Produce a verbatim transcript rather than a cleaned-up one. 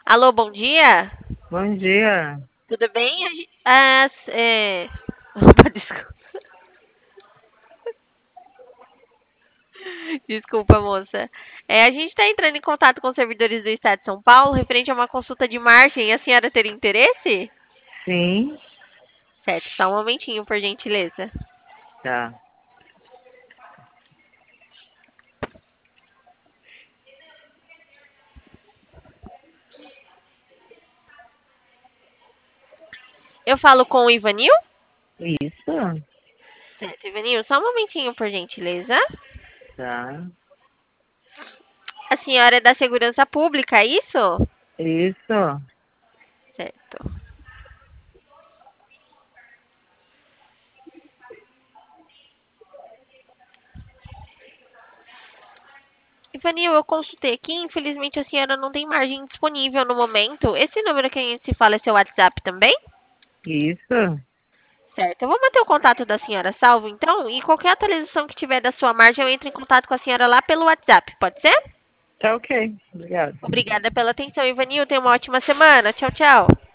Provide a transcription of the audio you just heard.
Alô, bom dia? Bom dia. Tudo bem? A gen- Ah, s- é... Opa, desculpa. Desculpa, moça. É, a gente está entrando em contato com os servidores do Estado de São Paulo referente a uma consulta de margem. A senhora teria interesse? Sim, Certo, só um momentinho, por gentileza. tá. Eu falo com o Ivanil? Isso, Certo, Ivanil, só um momentinho, por gentileza. tá. A senhora é da Segurança Pública, é isso? Isso. Certo. Ivanil, eu consultei aqui, infelizmente a senhora não tem margem disponível no momento. Esse número que a gente se fala é seu WhatsApp também? Isso. Certo, eu vou manter o contato da senhora salvo, então, e qualquer atualização que tiver da sua margem, eu entro em contato com a senhora lá pelo WhatsApp, pode ser? Tá ok. Obrigado. Obrigada pela atenção, Ivanil. Tenha uma ótima semana. Tchau, tchau.